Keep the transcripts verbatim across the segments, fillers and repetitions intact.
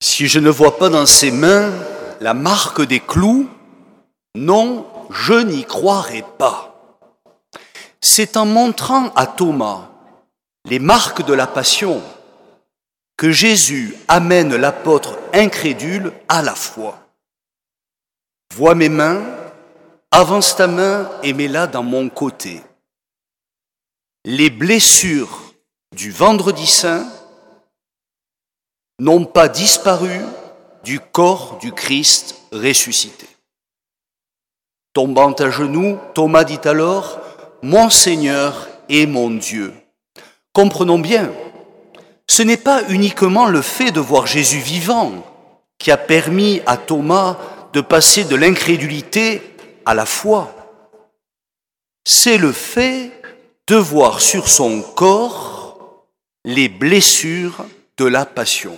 Si je ne vois pas dans ses mains la marque des clous, non, je n'y croirai pas. C'est en montrant à Thomas les marques de la passion que Jésus amène l'apôtre incrédule à la foi. Vois mes mains, avance ta main et mets-la dans mon côté. Les blessures du vendredi saint n'ont pas disparu du corps du Christ ressuscité. Tombant à genoux, Thomas dit alors « Mon Seigneur et mon Dieu ». Comprenons bien, ce n'est pas uniquement le fait de voir Jésus vivant qui a permis à Thomas de passer de l'incrédulité à la foi. C'est le fait de voir sur son corps les blessures de la passion.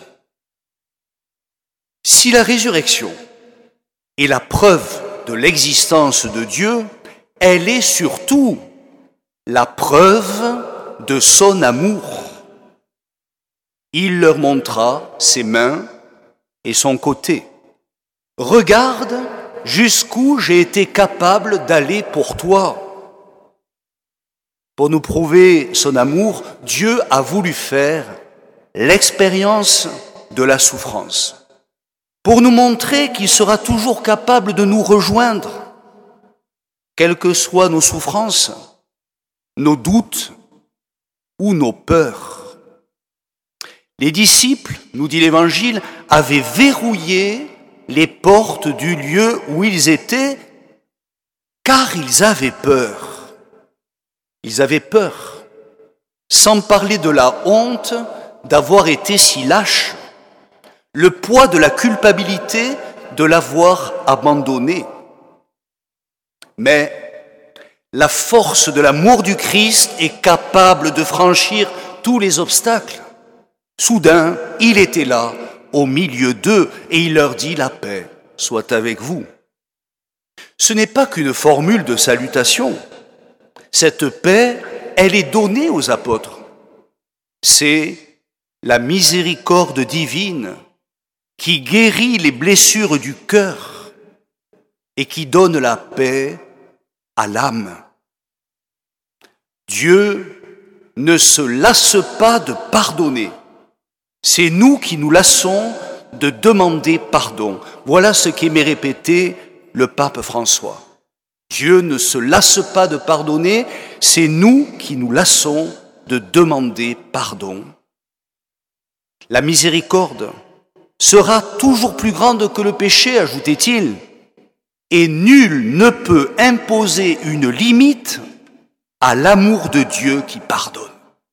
Si la résurrection est la preuve de l'existence de Dieu, elle est surtout la preuve de son amour. Il leur montra ses mains et son côté. « Regarde jusqu'où j'ai été capable d'aller pour toi. » Pour nous prouver son amour, Dieu a voulu faire l'expérience de la souffrance, pour nous montrer qu'il sera toujours capable de nous rejoindre, quelles que soient nos souffrances, nos doutes ou nos peurs. Les disciples, nous dit l'Évangile, avaient verrouillé les portes du lieu où ils étaient, car ils avaient peur. Ils avaient peur, sans parler de la honte d'avoir été si lâches, le poids de la culpabilité de l'avoir abandonné. Mais la force de l'amour du Christ est capable de franchir tous les obstacles. Soudain, il était là, au milieu d'eux, et il leur dit « La paix soit avec vous ». Ce n'est pas qu'une formule de salutation. Cette paix, elle est donnée aux apôtres. C'est la miséricorde divine qui guérit les blessures du cœur et qui donne la paix à l'âme. Dieu ne se lasse pas de pardonner. C'est nous qui nous lassons de demander pardon. Voilà ce qu'aimait répéter le pape François. Dieu ne se lasse pas de pardonner, c'est nous qui nous lassons de demander pardon. La miséricorde sera toujours plus grande que le péché, ajoutait-il, et nul ne peut imposer une limite à l'amour de Dieu qui pardonne.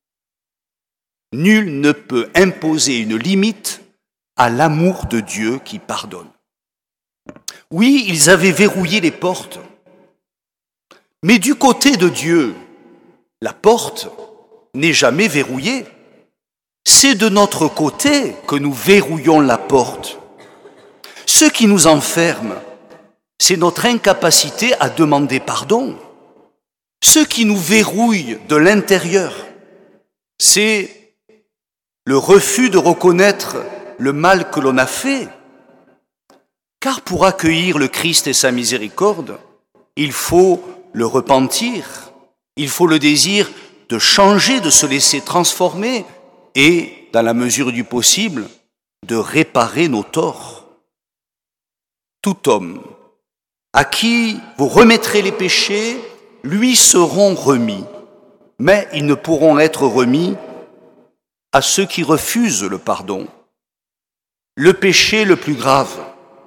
Nul ne peut imposer une limite à l'amour de Dieu qui pardonne. Oui, ils avaient verrouillé les portes, mais du côté de Dieu, la porte n'est jamais verrouillée. C'est de notre côté que nous verrouillons la porte. Ce qui nous enferme, c'est notre incapacité à demander pardon. Ce qui nous verrouille de l'intérieur, c'est le refus de reconnaître le mal que l'on a fait. Car pour accueillir le Christ et sa miséricorde, il faut le repentir, il faut le désir de changer, de se laisser transformer et, dans la mesure du possible, de réparer nos torts. Tout homme à qui vous remettrez les péchés, lui seront remis, mais ils ne pourront être remis à ceux qui refusent le pardon. Le péché le plus grave,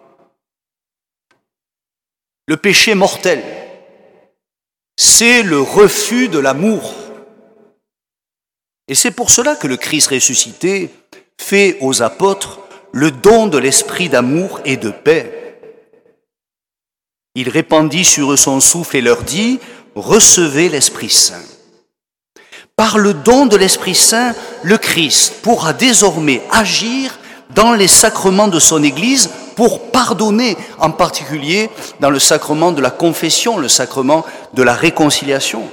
le péché mortel, c'est le refus de l'amour. Et c'est pour cela que le Christ ressuscité fait aux apôtres le don de l'esprit d'amour et de paix. Il répandit sur eux son souffle et leur dit « Recevez l'Esprit Saint ». Par le don de l'Esprit Saint, le Christ pourra désormais agir dans les sacrements de son Église pour pardonner, en particulier dans le sacrement de la confession, le sacrement de la réconciliation,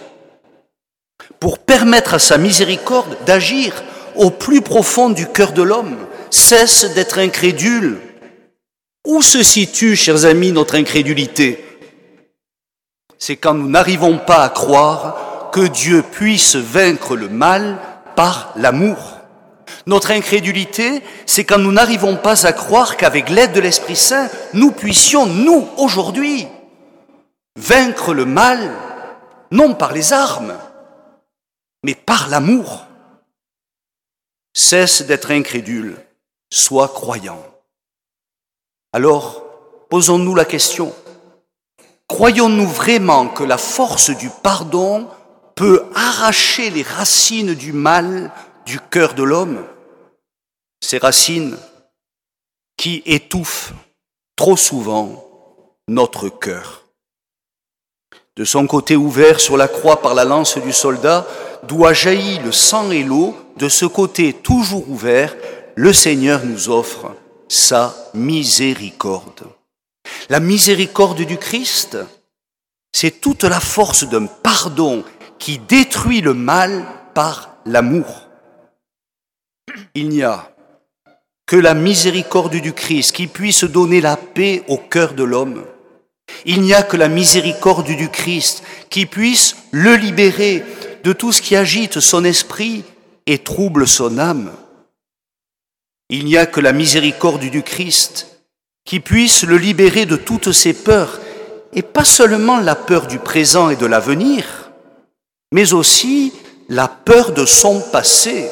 pour permettre à sa miséricorde d'agir au plus profond du cœur de l'homme, cesse d'être incrédule. Où se situe, chers amis, notre incrédulité? C'est quand nous n'arrivons pas à croire que Dieu puisse vaincre le mal par l'amour. Notre incrédulité, c'est quand nous n'arrivons pas à croire qu'avec l'aide de l'Esprit Saint, nous puissions, nous, aujourd'hui, vaincre le mal, non par les armes, mais par l'amour. Cesse d'être incrédule, sois croyant. Alors, posons-nous la question, croyons-nous vraiment que la force du pardon peut arracher les racines du mal du cœur de l'homme, ces racines qui étouffent trop souvent notre cœur? De son côté ouvert sur la croix par la lance du soldat, d'où a jailli le sang et l'eau, de ce côté toujours ouvert, le Seigneur nous offre sa miséricorde. La miséricorde du Christ, c'est toute la force d'un pardon qui détruit le mal par l'amour. Il n'y a que la miséricorde du Christ qui puisse donner la paix au cœur de l'homme. Il n'y a que la miséricorde du Christ qui puisse le libérer de tout ce qui agite son esprit et trouble son âme. Il n'y a que la miséricorde du Christ qui puisse le libérer de toutes ses peurs, et pas seulement la peur du présent et de l'avenir, mais aussi la peur de son passé.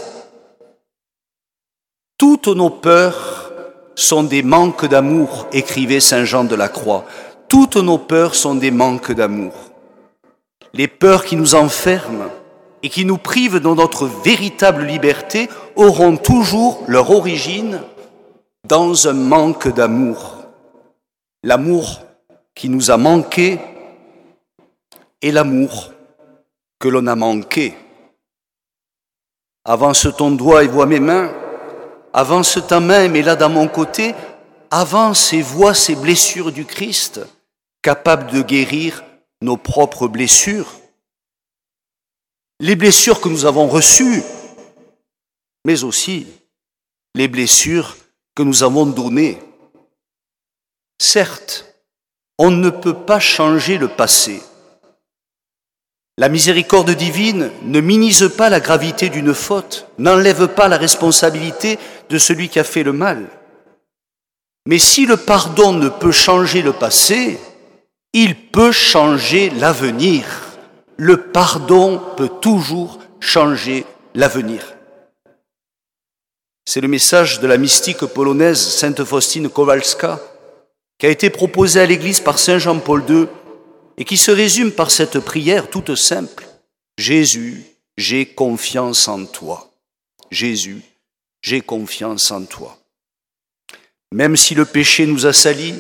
Toutes nos peurs sont des manques d'amour, écrivait saint Jean de la Croix. Toutes nos peurs sont des manques d'amour. Les peurs qui nous enferment et qui nous privent de notre véritable liberté auront toujours leur origine dans un manque d'amour. L'amour qui nous a manqué et l'amour que l'on a manqué. Avance ton doigt et vois mes mains, avance ta main et mets-la dans mon côté, avance et vois ces blessures du Christ, capables de guérir nos propres blessures. Les blessures que nous avons reçues, mais aussi les blessures que nous avons données. Certes, on ne peut pas changer le passé. La miséricorde divine ne minimise pas la gravité d'une faute, n'enlève pas la responsabilité de celui qui a fait le mal. Mais si le pardon ne peut changer le passé, il peut changer l'avenir. Le pardon peut toujours changer l'avenir. C'est le message de la mystique polonaise Sainte Faustine Kowalska, qui a été proposé à l'Église par saint Jean-Paul deux et qui se résume par cette prière toute simple. Jésus, j'ai confiance en toi. Jésus, j'ai confiance en toi. Même si le péché nous a salis,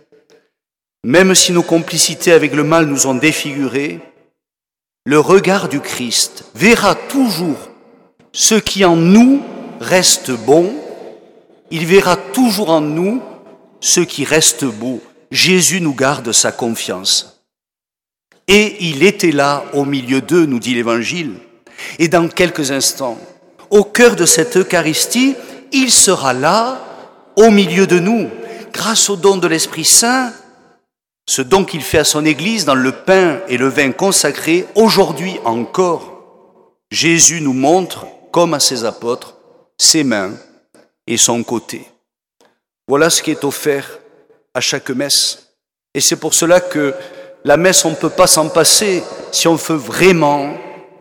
même si nos complicités avec le mal nous ont défigurés, le regard du Christ verra toujours ce qui en nous reste bon, il verra toujours en nous ce qui reste beau. Jésus nous garde sa confiance. Et il était là au milieu d'eux, nous dit l'Évangile. Et dans quelques instants, au cœur de cette Eucharistie, il sera là, au milieu de nous, grâce au don de l'Esprit Saint, ce don qu'il fait à son Église dans le pain et le vin consacrés. Aujourd'hui encore, Jésus nous montre, comme à ses apôtres, ses mains et son côté. Voilà ce qui est offert à chaque messe. Et c'est pour cela que la messe, on ne peut pas s'en passer si on veut vraiment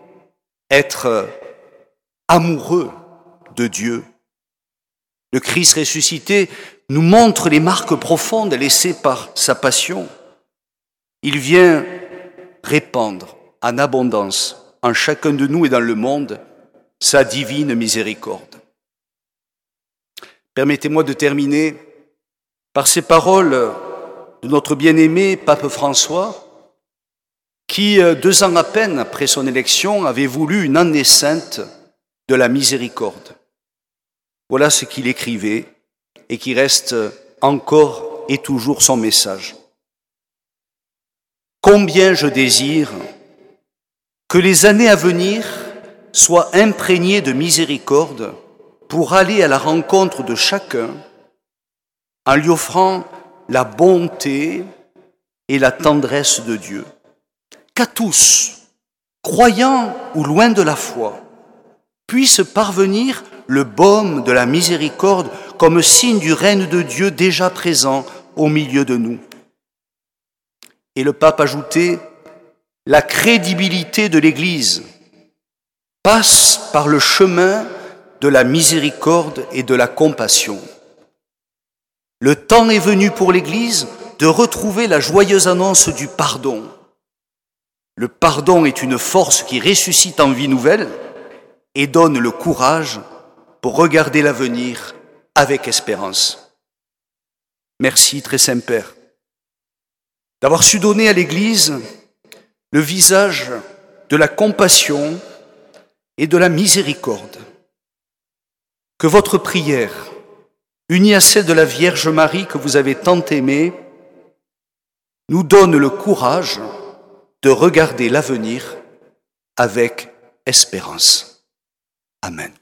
être amoureux de Dieu. Le Christ ressuscité nous montre les marques profondes laissées par sa passion. Il vient répandre en abondance en chacun de nous et dans le monde sa divine miséricorde. Permettez-moi de terminer par ces paroles de notre bien-aimé pape François, qui, deux ans à peine après son élection, avait voulu une année sainte de la miséricorde. Voilà ce qu'il écrivait et qui reste encore et toujours son message. Combien je désire que les années à venir soient imprégnées de miséricorde pour aller à la rencontre de chacun en lui offrant la bonté et la tendresse de Dieu. Qu'à tous, croyants ou loin de la foi, puisse parvenir le baume de la miséricorde comme signe du règne de Dieu déjà présent au milieu de nous. Et le pape ajoutait, la crédibilité de l'Église passe par le chemin de la miséricorde et de la compassion. Le temps est venu pour l'Église de retrouver la joyeuse annonce du pardon. Le pardon est une force qui ressuscite en vie nouvelle et donne le courage pour regarder l'avenir avec espérance. Merci, très saint Père, d'avoir su donner à l'Église le visage de la compassion et de la miséricorde. Que votre prière, unie à celle de la Vierge Marie que vous avez tant aimée, nous donne le courage de regarder l'avenir avec espérance. Amen.